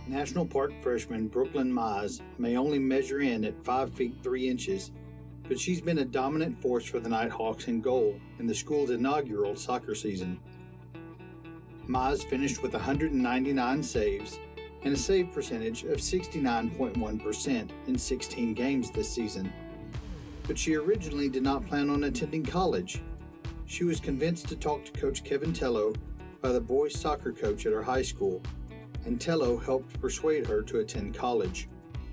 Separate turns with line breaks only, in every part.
National Park freshman Brooklyn Mize may only measure in at 5 feet 3 inches, but she's been a dominant force for the Nighthawks in goal in the school's inaugural soccer season. Mize finished with 199 saves and a save percentage of 69.1% in 16 games this season. But she originally did not plan on attending college. She was convinced to talk to Coach Kevin Tello by the boys' soccer coach at her high school, and Tello helped persuade her to attend college.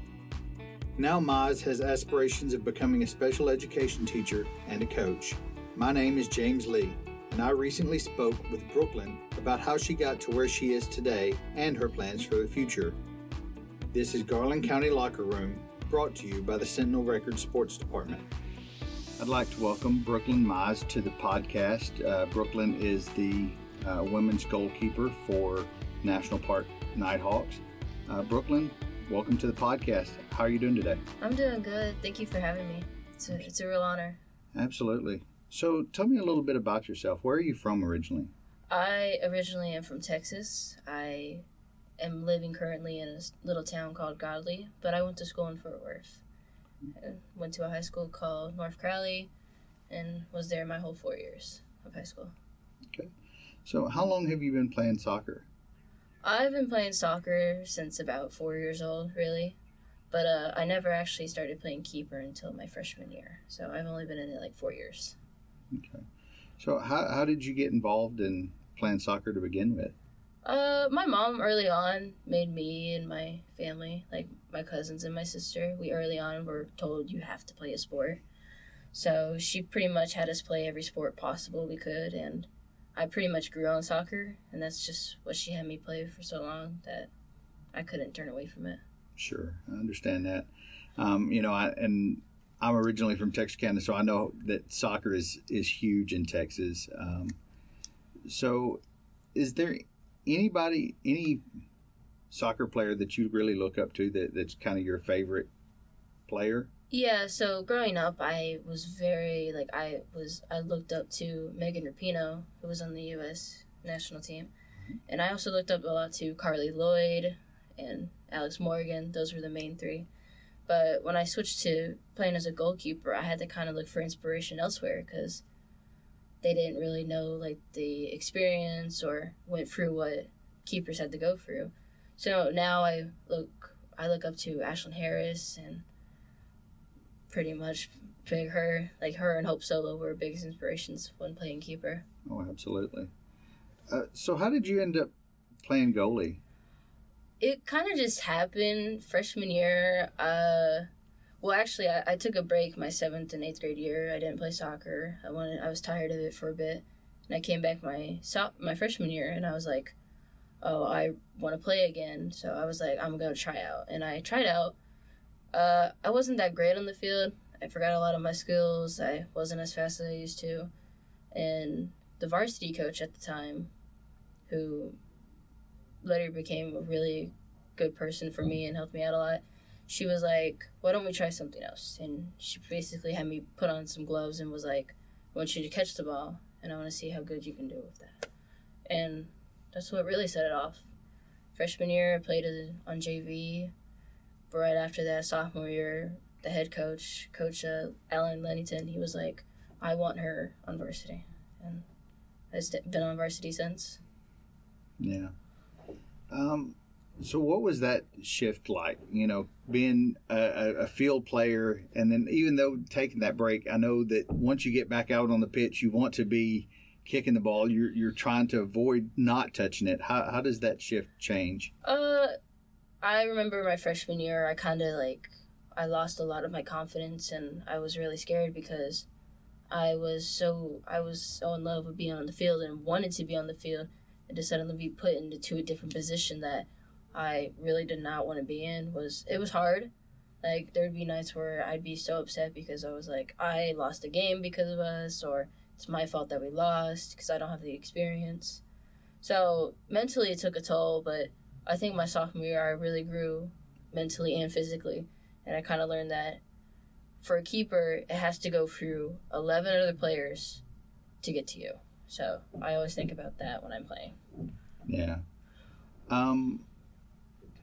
Now Mize has aspirations of becoming a special education teacher and a coach. My name is James Lee, and I recently spoke with Brooklyn about how she got to where she is today and her plans for the future. This is Garland County Locker Room, brought to you by the Sentinel Records Sports Department. I'd like to welcome Brooklyn Mize to the podcast. Brooklyn is the women's goalkeeper for National Park Nighthawks. Brooklyn, welcome to the podcast. How are you doing today?
I'm doing good. Thank you for having me. It's a real honor.
Absolutely. So tell me a little bit about yourself. Where are you from originally?
I originally am from Texas. I am living currently in a little town called Godley, but I went to school in Fort Worth. I went to a high school called North Crowley and was there my whole 4 years of high school.
Okay. So how long have you been playing soccer?
I've been playing soccer since about 4 years old, really. But I never actually started playing keeper until my freshman year. So I've only been in it like 4 years.
Okay. So how did you get involved in playing soccer to begin with?
My mom early on made me and my family, like my cousins and my sister, we early on were told you have to play a sport. So she pretty much had us play every sport possible we could, and I pretty much grew on soccer, and that's just what she had me play for so long that I couldn't turn away from it.
Sure, I understand that. I'm originally from Texarkana, so I know that soccer is huge in Texas. So is there any soccer player that you really look up to that's kind of your favorite player?
Yeah, so growing up, I was very, I looked up to Megan Rapinoe, who was on the U.S. national team. Mm-hmm. And I also looked up a lot to Carly Lloyd and Alex Morgan. Those were the main three. But when I switched to playing as a goalkeeper, I had to kind of look for inspiration elsewhere because they didn't really know, the experience or went through what keepers had to go through. So now I look up to Ashlyn Harris and pretty much pick her. Her and Hope Solo were biggest inspirations when playing keeper.
Oh, absolutely. So how did you end up playing goalie?
It kind of just happened freshman year. I took a break my 7th and 8th grade year. I didn't play soccer. I was tired of it for a bit. And I came back my freshman year, and I was like, oh, I want to play again. So I was like, I'm going to try out. And I tried out. I wasn't that great on the field. I forgot a lot of my skills. I wasn't as fast as I used to. And the varsity coach at the time, who later became a really good person for me and helped me out a lot, she was like, why don't we try something else? And she basically had me put on some gloves and was like, I want you to catch the ball, and I want to see how good you can do with that. And that's what really set it off. Freshman year, I played on JV. But right after that, sophomore year, the head coach, Coach Alan Lennington, he was like, I want her on varsity. And I've been on varsity since.
Yeah. So what was that shift like, being a field player, and then even though taking that break, I know that once you get back out on the pitch, you want to be kicking the ball. You're trying to avoid not touching it. How does that shift change?
I remember my freshman year, I lost a lot of my confidence, and I was really scared because I was so in love with being on the field and wanted to be on the field, and to suddenly be put into a different position that I really did not want to be in. It was hard. There would be nights where I'd be so upset because I was like, I lost a game because of us, or it's my fault that we lost because I don't have the experience. So mentally it took a toll, but I think my sophomore year I really grew mentally and physically, and I kind of learned that for a keeper, it has to go through 11 other players to get to you. So I always think about that when I'm playing.
Yeah.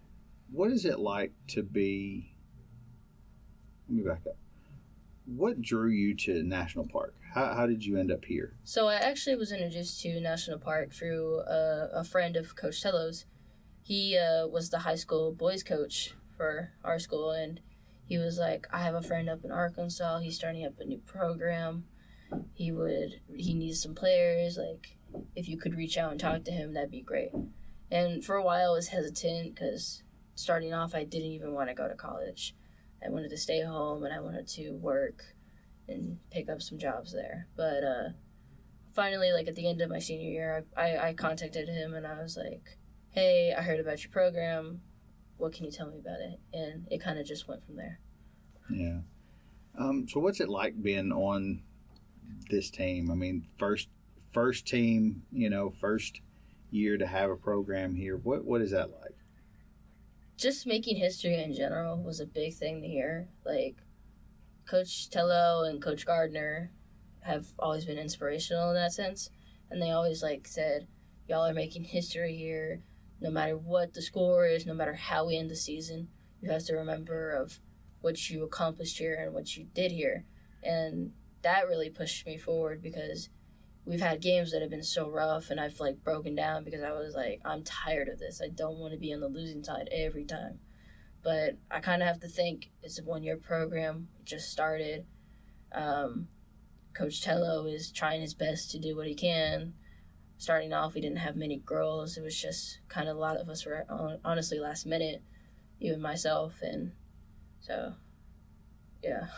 what is it like to be? Let me back up. What drew you to National Park? How did you end up here?
So I actually was introduced to National Park through a friend of Coach Tello's. He was the high school boys coach for our school, and he was like, I have a friend up in Arkansas. He's starting up a new program. He needs some players. Like, if you could reach out and talk to him, that'd be great. And for a while, I was hesitant because starting off, I didn't even want to go to college. I wanted to stay home, and I wanted to work and pick up some jobs there. But finally, like at the end of my senior year, I contacted him, and I was like, hey, I heard about your program. What can you tell me about it? And it kind of just went from there.
Yeah. So what's it like being on this team? I mean, first team, first year to have a program here. What is that like?
Just making history in general was a big thing to hear. Like, Coach Tello and Coach Gardner have always been inspirational in that sense. And they always, said, y'all are making history here. No matter what the score is, no matter how we end the season, you have to remember of what you accomplished here and what you did here. And that really pushed me forward because we've had games that have been so rough and I've broken down because I was like, I'm tired of this. I don't want to be on the losing side every time. But I kind of have to think it's a 1-year program. It just started. Coach Tello is trying his best to do what he can. Starting off, we didn't have many girls. It was just kind of a lot of us were honestly last minute, even myself. And so, yeah.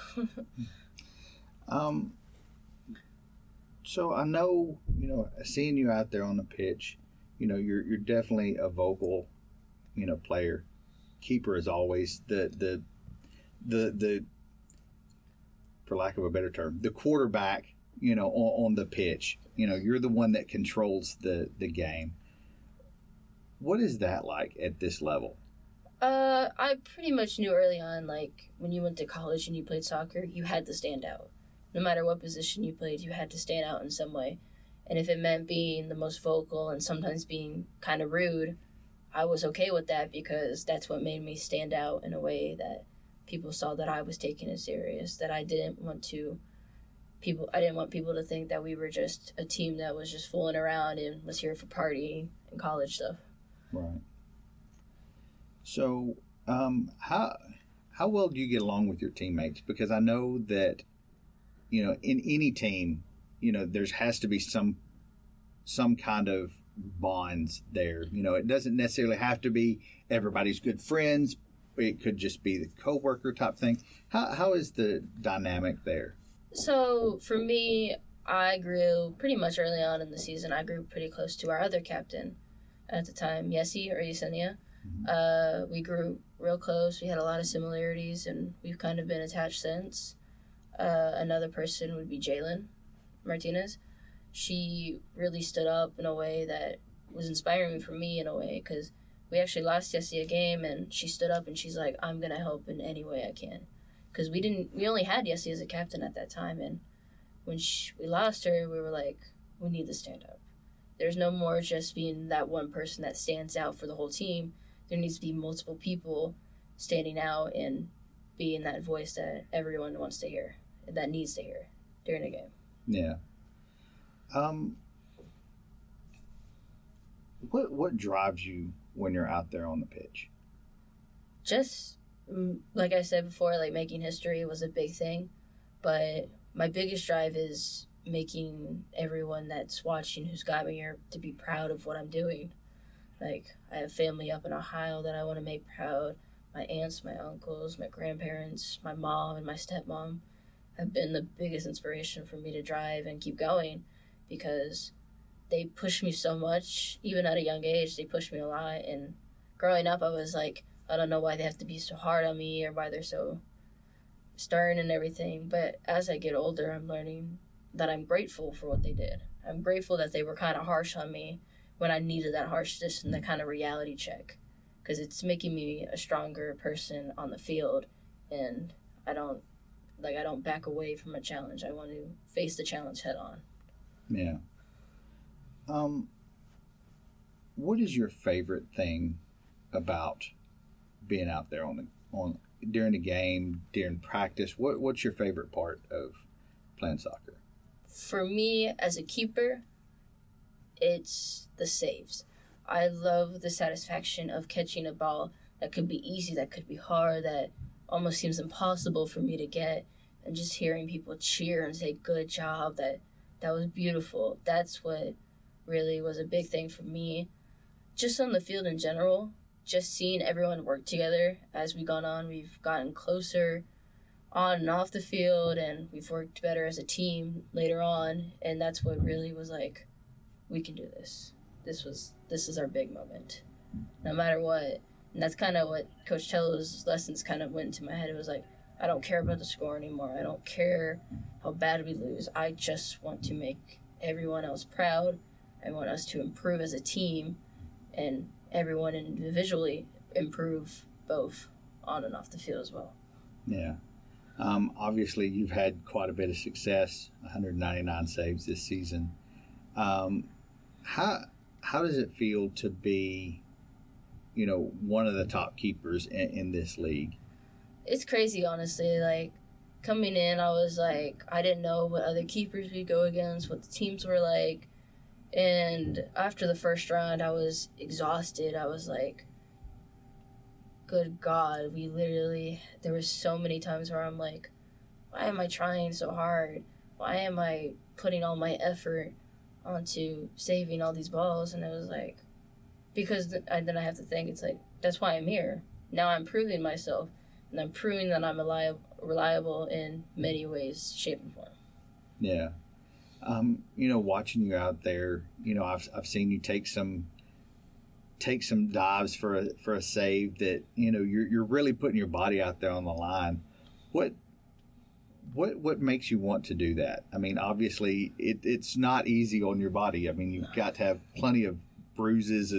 So I know, seeing you out there on the pitch, you're definitely a vocal, player. Keeper is always the for lack of a better term, the quarterback, on the pitch. You're the one that controls the game. What is that like at this level?
I pretty much knew early on, when you went to college and you played soccer, you had to stand out. No matter what position you played, you had to stand out in some way. And if it meant being the most vocal and sometimes being kind of rude, I was okay with that because that's what made me stand out in a way that people saw that I was taking it serious, that I didn't want people to think that we were just a team that was just fooling around and was here for party and college stuff.
Right. So, how well do you get along with your teammates? Because I know that, in any team, there has to be some kind of bonds there. It doesn't necessarily have to be everybody's good friends. It could just be the coworker type thing. How is the dynamic there?
So for me, I grew pretty much early on in the season. I grew pretty close to our other captain at the time, Yessi or Yesenia. Mm-hmm. We grew real close. We had a lot of similarities, and we've kind of been attached since. Another person would be Jalen Martinez. She really stood up in a way that was inspiring for me in a way because we actually lost Yessi a game, and she stood up and she's like, I'm going to help in any way I can. Because we only had Yessi as a captain at that time, and when we lost her, we were like, we need to stand up. There's no more just being that one person that stands out for the whole team. There needs to be multiple people standing out and being that voice that everyone wants to hear, that needs to hear during a game.
Yeah. What drives you when you're out there on the pitch?
Just like I said before, making history was a big thing, but my biggest drive is making everyone that's watching who's got me here to be proud of what I'm doing. I have family up in Ohio that I want to make proud. My aunts, my uncles, my grandparents, my mom, and my stepmom have been the biggest inspiration for me to drive and keep going because they pushed me so much. Even at a young age, they pushed me a lot. And growing up, I was like, I don't know why they have to be so hard on me or why they're so stern and everything. But as I get older, I'm learning that I'm grateful for what they did. I'm grateful that they were kind of harsh on me when I needed that harshness and that kind of reality check. Because it's making me a stronger person on the field. And I don't back away from a challenge. I want to face the challenge head on.
Yeah. What is your favorite thing about being out there on during the game, during practice? What's your favorite part of playing soccer?
For me, as a keeper, it's the saves. I love the satisfaction of catching a ball that could be easy, that could be hard, that almost seems impossible for me to get, and just hearing people cheer and say, good job, that was beautiful. That's what really was a big thing for me. Just on the field in general, just seeing everyone work together as we've gone on, we've gotten closer on and off the field, and we've worked better as a team later on, and that's what really was like, we can do this. This is our big moment, no matter what. And that's kind of what Coach Tello's lessons kind of went into my head. It was like, I don't care about the score anymore. I don't care how bad we lose. I just want to make everyone else proud. I want us to improve as a team, and everyone individually improve both on and off the field as well.
Yeah. Obviously, you've had quite a bit of success, 199 saves this season. How does it feel to be, one of the top keepers in this league?
It's crazy, honestly. Like, coming in, I was like, I didn't know what other keepers we'd go against, what the teams were like. And after the first round, I was exhausted. I was like, good God, there were so many times where I'm like, why am I trying so hard? Why am I putting all my effort onto saving all these balls? And it was like, because then I have to think, it's like, that's why I'm here. Now I'm proving myself, and I'm proving that I'm reliable in many ways, shape, and form.
Yeah. Watching you out there, I've seen you take some dives for a save that, you're really putting your body out there on the line. What makes you want to do that? I mean, obviously it's not easy on your body. I mean, you've got to have plenty of bruises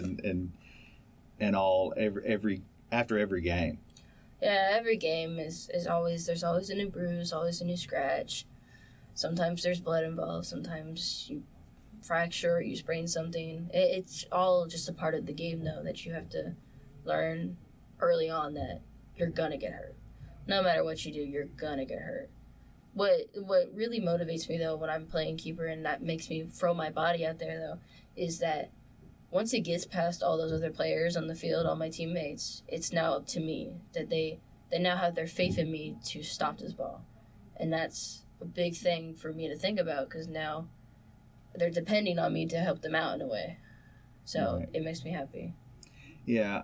and all after every game.
Yeah, every game is always, there's always a new bruise, always a new scratch. Sometimes there's blood involved, sometimes you fracture or you sprain something. It's all just a part of the game, though, that you have to learn early on that you're gonna get hurt. No matter what you do, you're gonna get hurt. What really motivates me, though, when I'm playing keeper, and that makes me throw my body out there, though, is that once it gets past all those other players on the field, all my teammates, it's now up to me, that they now have their faith in me to stop this ball. And that's a big thing for me to think about, because now they're depending on me to help them out in a way. So It makes me happy.
Yeah.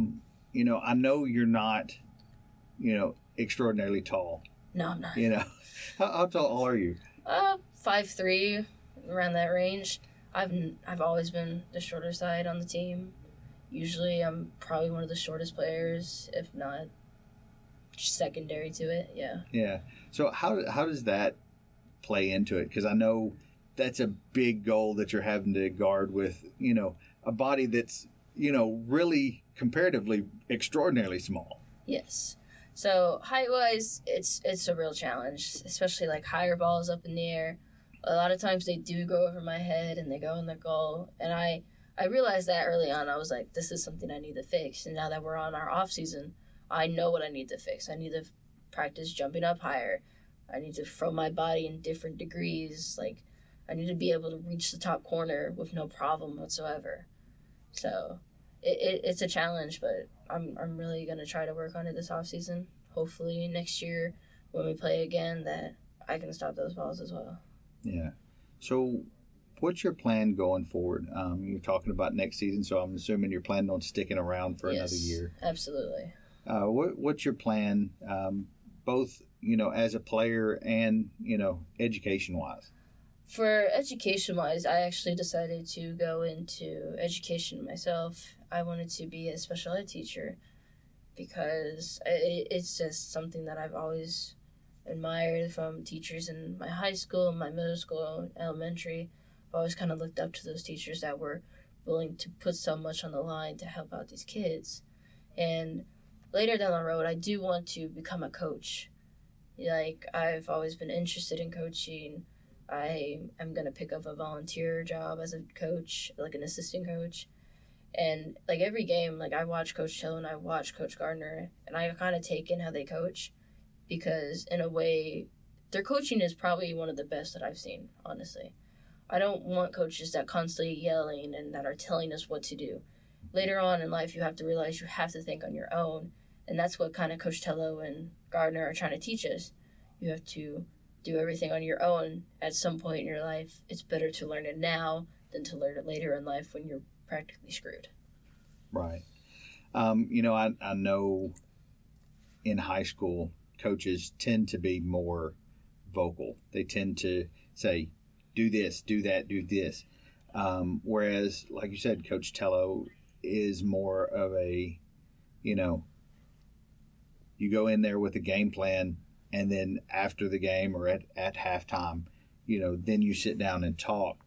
I know you're not, extraordinarily tall.
No, I'm not.
How tall are you?
5'3", around that range. I've always been the shorter side on the team. Usually I'm probably one of the shortest players, if not secondary to it. Yeah.
Yeah. So how does that play into it? Because I know that's a big goal that you're having to guard with, a body that's, really comparatively extraordinarily small.
Yes. So height-wise, it's a real challenge, especially like higher balls up in the air. A lot of times they do go over my head and they go in the goal. And I realized that early on. I was like, this is something I need to fix. And now that we're on our off season, I know what I need to fix. I need to practice jumping up higher. I need to throw my body in different degrees. Like, I need to be able to reach the top corner with no problem whatsoever. So it's a challenge, but I'm really going to try to work on it this off season. Hopefully next year when we play again that I can stop those balls as well.
Yeah. So what's your plan going forward? You're talking about next season, so I'm assuming you're planning on sticking around for another year.
Absolutely.
What's your plan, both, as a player and, education-wise?
For education-wise, I actually decided to go into education myself. I wanted to be a special ed teacher because it's just something that I've always admired from teachers in my high school, my middle school, elementary. I've always kind of looked up to those teachers that were willing to put so much on the line to help out these kids. And later down the road, I do want to become a coach. Like, I've always been interested in coaching. I am going to pick up a volunteer job as a coach, like an assistant coach. And like every game, like I watch Coach Hill and I watch Coach Gardner, and I kind of take in how they coach, because in a way, their coaching is probably one of the best that I've seen, honestly. I don't want coaches that constantly yelling and that are telling us what to do. Later on in life, you have to realize you have to think on your own, and that's what kind of Coach Tello and Gardner are trying to teach us. You have to do everything on your own at some point in your life. It's better to learn it now than to learn it later in life when you're practically screwed.
Right. You know, I know in high school, coaches tend to be more vocal. They tend to say, do this, do that, do this. Whereas, like you said, Coach Tello is more of a, you know, you go in there with a game plan, and then after the game or at halftime, you know, then you sit down and talk.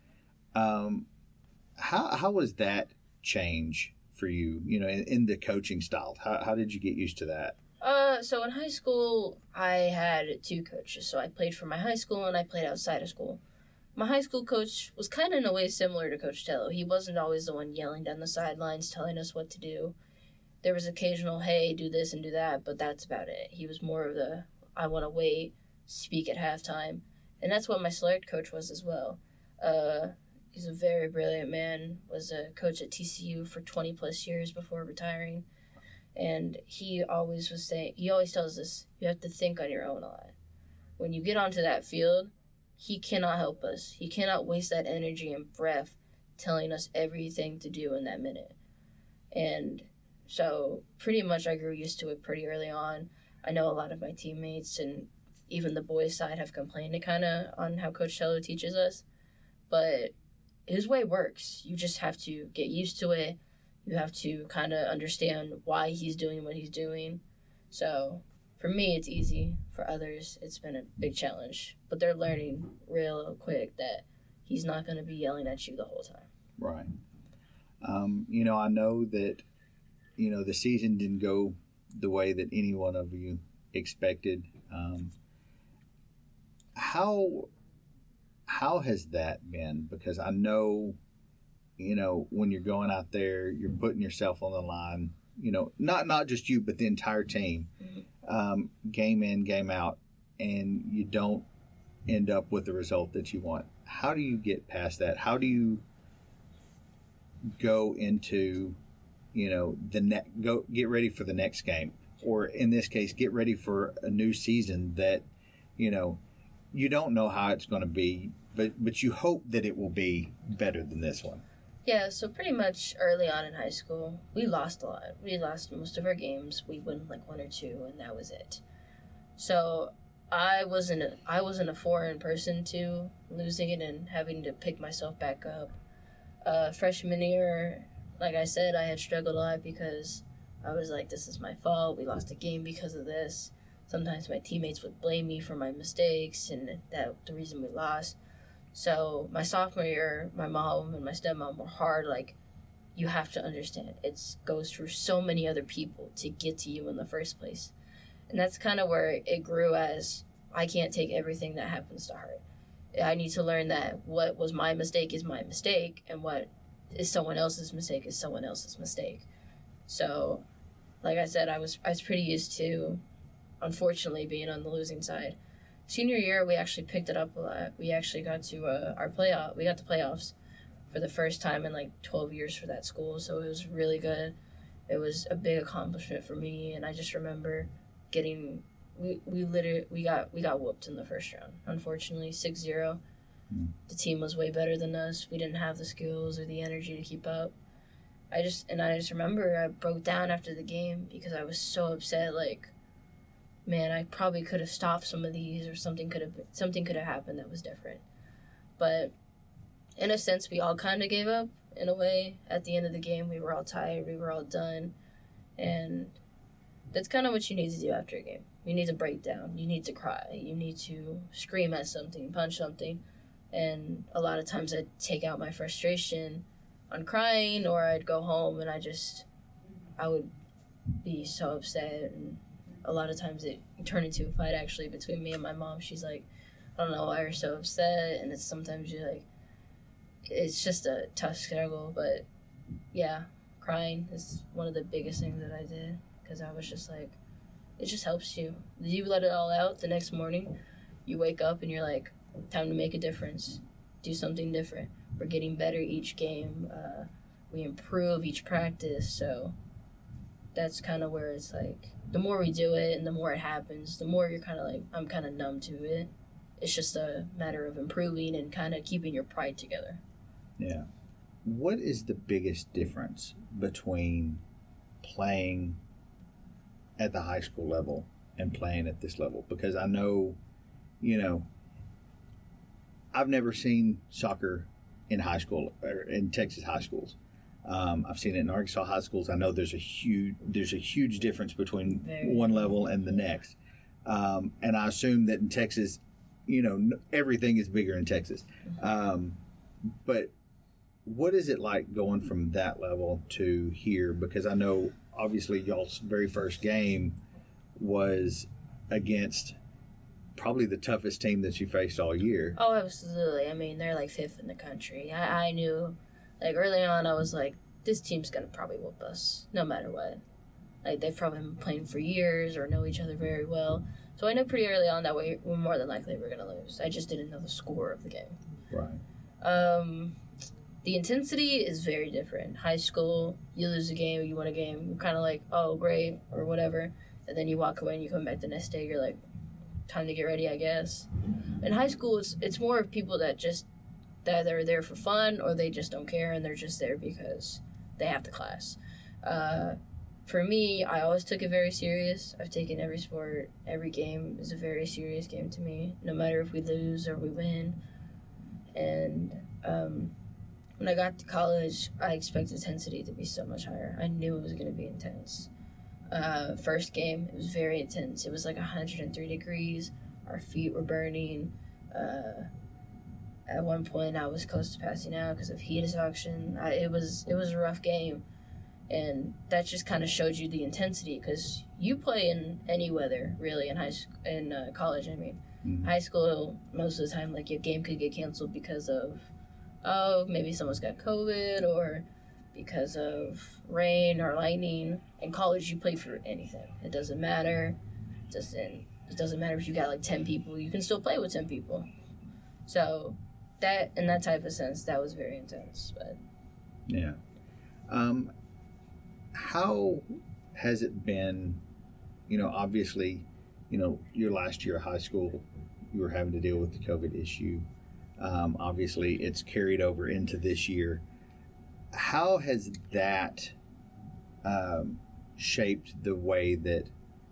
How was that change for you, you know, in the coaching style? How did you get used to that?
So in high school, I had two coaches. So I played for my high school and I played outside of school. My high school coach was kind of in a way similar to Coach Tello. He wasn't always the one yelling down the sidelines, telling us what to do. There was occasional, hey, do this and do that, but that's about it. He was more of the, I want to wait, speak at halftime. And that's what my select coach was as well. He's a very brilliant man, was a coach at TCU for 20 plus years before retiring. And he always tells us, you have to think on your own a lot. When you get onto that field, he cannot help us. He cannot waste that energy and breath telling us everything to do in that minute. And so pretty much I grew used to it pretty early on. I know a lot of my teammates and even the boys' side have complained kind of on how Coach Tello teaches us. But his way works. You just have to get used to it. You have to kind of understand why he's doing what he's doing. So for me, it's easy. For others, it's been a big challenge. But they're learning real quick that he's not going to be yelling at you the whole time.
Right. You know, I know that, you know, the season didn't go the way that any one of you expected. How has that been? Because I know, you know, when you're going out there, you're putting yourself on the line, you know, not just you, but the entire team, game in, game out, and you don't end up with the result that you want. How do you get past that? How do you go into, you know, go get ready for the next game, or in this case, get ready for a new season that, you know, you don't know how it's going to be, but you hope that it will be better than this one.
Yeah, so pretty much early on in high school, we lost a lot. We lost most of our games. We won like one or two, and that was it. So I wasn't a foreign person to losing it and having to pick myself back up. Freshman year, like I said, I had struggled a lot because I was like, this is my fault. We lost a game because of this. Sometimes my teammates would blame me for my mistakes and that the reason we lost. So my sophomore year, my mom and my stepmom were hard. Like, you have to understand, it goes through so many other people to get to you in the first place. And that's kind of where it grew as I can't take everything that happens to heart. I need to learn that what was my mistake is my mistake, and what is someone else's mistake is someone else's mistake. So, like I said, I was pretty used to, unfortunately, being on the losing side. Senior year, we actually picked it up a lot. We actually got to we got to playoffs for the first time in like 12 years for that school, so it was really good. It was a big accomplishment for me, and I just remember we got whooped in the first round. Unfortunately, 6-0. The team was way better than us. We didn't have the skills or the energy to keep up. I just remember I broke down after the game because I was so upset. Like, man, I probably could have stopped some of these, or something could have happened that was different. But in a sense, we all kind of gave up in a way. At the end of the game, we were all tired. We were all done. And that's kind of what you need to do after a game. You need to break down. You need to cry. You need to scream at something, punch something. And a lot of times I'd take out my frustration on crying, or I'd go home and I would be so upset. And a lot of times it turned into a fight actually between me and my mom. She's like, I don't know why you're so upset. And it's sometimes you're like, it's just a tough struggle. But yeah, crying is one of the biggest things that I did, because I was just like, it just helps you. You let it all out the next morning, you wake up and you're like, time to make a difference, do something different. We're getting better each game. We improve each practice, so that's kind of where it's like, the more we do it and the more it happens, the more you're kind of like, I'm kind of numb to it. It's just a matter of improving and kind of keeping your pride together.
Yeah. What is the biggest difference between playing at the high school level and playing at this level? Because I know, I've never seen soccer in high school or in Texas high schools. I've seen it in Arkansas high schools. I know there's a huge difference between one level and the next. And I assume that in Texas, everything is bigger in Texas. But what is it like going from that level to here? Because I know, obviously, y'all's very first game was against probably the toughest team that you faced all year.
Oh, absolutely. I mean, they're like 5th in the country. I knew, like, early on, I was like, this team's going to probably whoop us, no matter what. Like, they've probably been playing for years or know each other very well. So I knew pretty early on that we were more than likely we were going to lose. I just didn't know the score of the game.
Right.
The intensity is very different. High school, you lose a game, you win a game, you're kind of like, oh, great, or whatever. And then you walk away and you come back the next day, you're like, time to get ready, I guess. In high school, it's more of people that are there for fun, or they just don't care and they're just there because they have the class. For me, I always took it very serious. I've taken every sport, every game is a very serious game to me, no matter if we lose or we win. And when I got to college, I expected intensity to be so much higher. I knew it was going to be intense. First game, it was very intense. It was like 103 degrees. Our feet were burning. At one point, I was close to passing out because of heat exhaustion. It was a rough game, and that just kind of showed you the intensity, because you play in any weather, really, in college. I mean, high school, most of the time, like, your game could get canceled because of, maybe someone's got COVID, or because of rain or lightning. In college, you play for anything. It doesn't matter. It doesn't matter if you got like 10 people. You can still play with 10 people. So that, in that type of sense, that was very intense. But
yeah. How has it been, obviously, your last year of high school, you were having to deal with the COVID issue. Obviously, it's carried over into this year. How has that shaped the way that,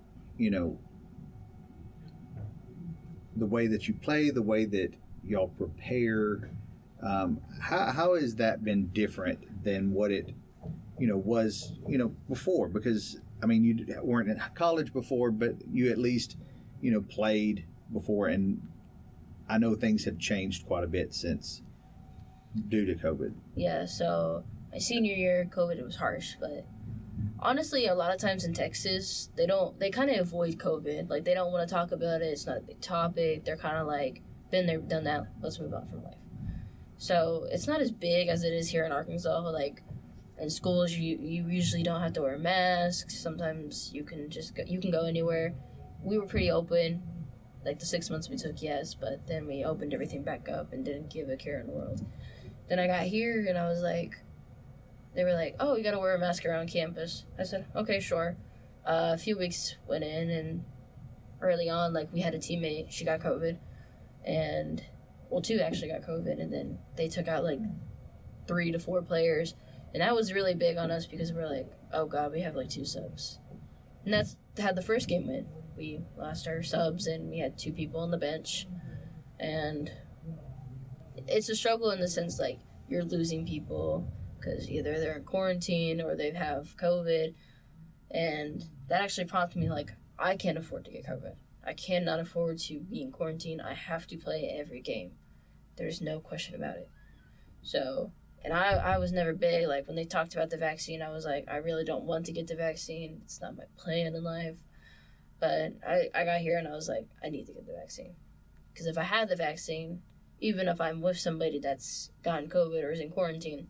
the way that you play, the way that y'all prepare? How has that been different than what it, was, before? Because, I mean, you weren't in college before, but you at least, played before, and I know things have changed quite a bit since, due to COVID.
Yeah, so my senior year, COVID was harsh, but honestly, a lot of times in Texas, they kind of avoid COVID. Like, they don't want to talk about it. It's not a big topic. They're kind of like, been there, done that. Let's move on from life. So it's not as big as it is here in Arkansas. Like, in schools, you usually don't have to wear masks. Sometimes you can go anywhere. We were pretty open. Like, the 6 months we took, yes, but then we opened everything back up and didn't give a care in the world. Then I got here, and I was like, they were like, oh, you gotta wear a mask around campus. I said, okay, sure. A few weeks went in, and early on, like, we had a teammate, she got COVID, and, well, 2 actually got COVID, and then they took out, like, 3 to 4 players, and that was really big on us, because we're like, oh, God, we have, like, 2 subs. And that's how the first game went. We lost our subs, and we had 2 people on the bench, and it's a struggle in the sense, like, you're losing people because either they're in quarantine or they have COVID, and that actually prompted me, like, I can't afford to get COVID. I cannot afford to be in quarantine. I have to play every game. There's no question about it. So, and I was never big. Like, when they talked about the vaccine, I was like, I really don't want to get the vaccine. It's not my plan in life. But I got here and I was like, I need to get the vaccine. Because if I had the vaccine, even if I'm with somebody that's gotten COVID or is in quarantine,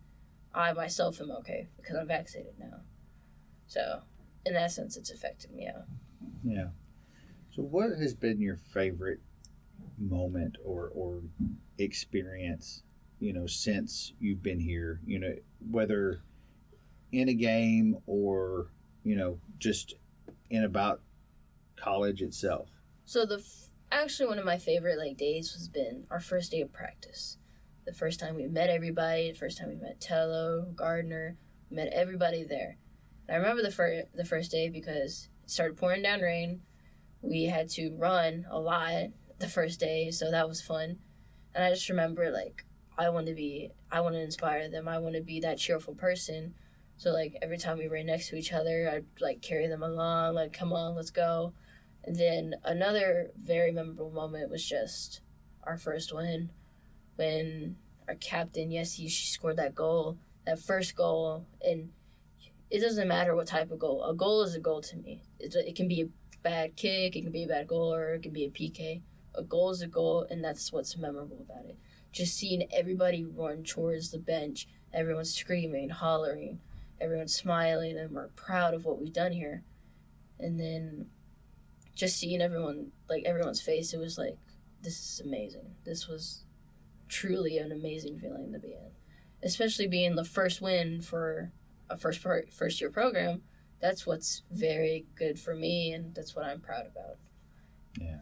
I myself am okay because I'm vaccinated now. So, in that sense, it's affected me out.
Yeah. So what has been your favorite moment or experience, since you've been here, whether in a game or, just in about college itself?
So actually one of my favorite days has been our first day of practice. The first time we met everybody, the first time we met Tello, Gardner, we met everybody there. And I remember the first day because it started pouring down rain. We had to run a lot the first day, so that was fun. And I just remember I want to inspire them. I want to be that cheerful person. So every time we ran next to each other, I'd carry them along, come on, let's go. And then another very memorable moment was just our first win when our captain, she scored that goal, that first goal. And it doesn't matter what type of goal. A goal is a goal to me. It can be a bad kick, it can be a bad goal, or it can be a PK. A goal is a goal, and that's what's memorable about it. Just seeing everybody run towards the bench, everyone screaming, hollering, everyone smiling, and we're proud of what we've done here. And then just seeing everyone's face, it was this is amazing. This was truly an amazing feeling to be in. Especially being the first win for a first year program. That's what's very good for me, and that's what I'm proud about.
Yeah.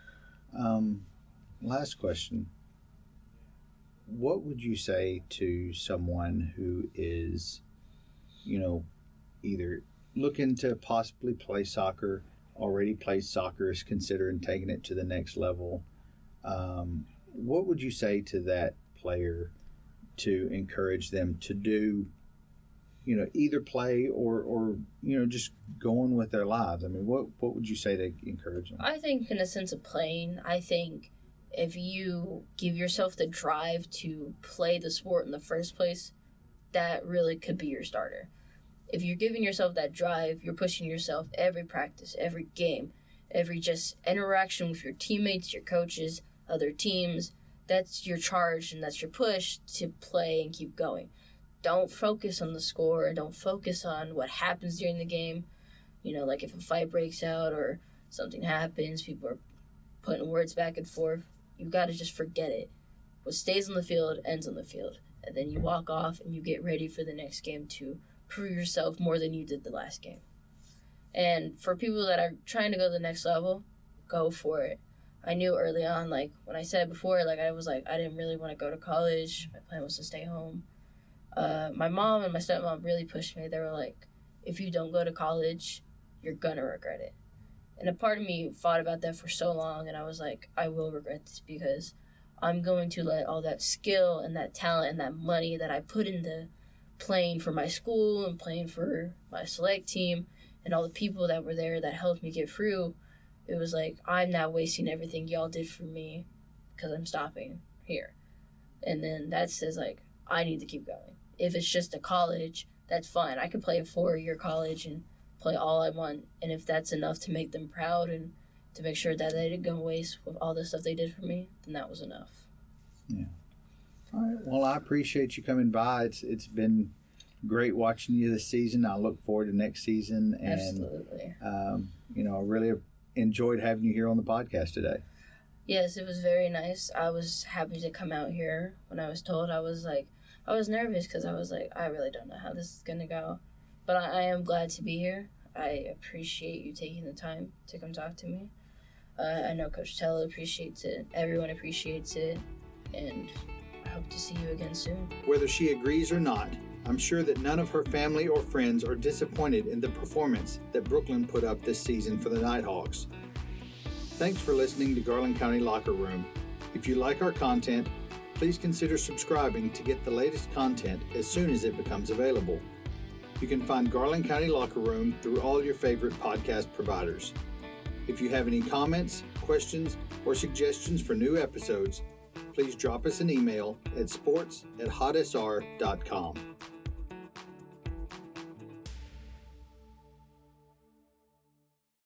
Last question. What would you say to someone who is, either looking to possibly play soccer, already plays soccer, is considering taking it to the next level? What would you say to that player to encourage them to do, either play or just going with their lives? I mean, what would you say to encourage them?
I think in a sense of playing, I think if you give yourself the drive to play the sport in the first place, that really could be your starter. If you're giving yourself that drive, you're pushing yourself every practice, every game, every just interaction with your teammates, your coaches, other teams. That's your charge and that's your push to play and keep going. Don't focus on the score. Don't focus on what happens during the game. If a fight breaks out or something happens, people are putting words back and forth. You've got to just forget it. What stays on the field ends on the field. And then you walk off and you get ready for the next game to prove yourself more than you did the last game. And for people that are trying to go to the next level, go for it. I knew early on, when I said before, I was I didn't really want to go to college. My plan was to stay home. My mom and my stepmom really pushed me. They were like, if you don't go to college, you're going to regret it. And a part of me thought about that for so long, and I was like, I will regret this because I'm going to let all that skill and that talent and that money that I put into playing for my school and playing for my select team and all the people that were there that helped me get through, it was I'm now wasting everything y'all did for me because I'm stopping here. And then that says, I need to keep going. If it's just a college, that's fine. I could play a 4-year college and play all I want. And if that's enough to make them proud and to make sure that they didn't go waste with all the stuff they did for me, then that was enough.
Yeah. All right. Well, I appreciate you coming by. It's been great watching you this season. I look forward to next season. And,
absolutely.
I really enjoyed having you here on the podcast today.
Yes, it was very nice. I was happy to come out here. When I was told, I was nervous because I was I really don't know how this is going to go. But I am glad to be here. I appreciate you taking the time to come talk to me. I know Coach Tello appreciates it. Everyone appreciates it. And I hope to see you again soon.
Whether she agrees or not, I'm sure that none of her family or friends are disappointed in the performance that Brooklyn put up this season for the Nighthawks. Thanks for listening to Garland County Locker Room. If you like our content, please consider subscribing to get the latest content as soon as it becomes available. You can find Garland County Locker Room through all your favorite podcast providers. If you have any comments, questions, or suggestions for new episodes, please drop us an email at sports@hotsr.com.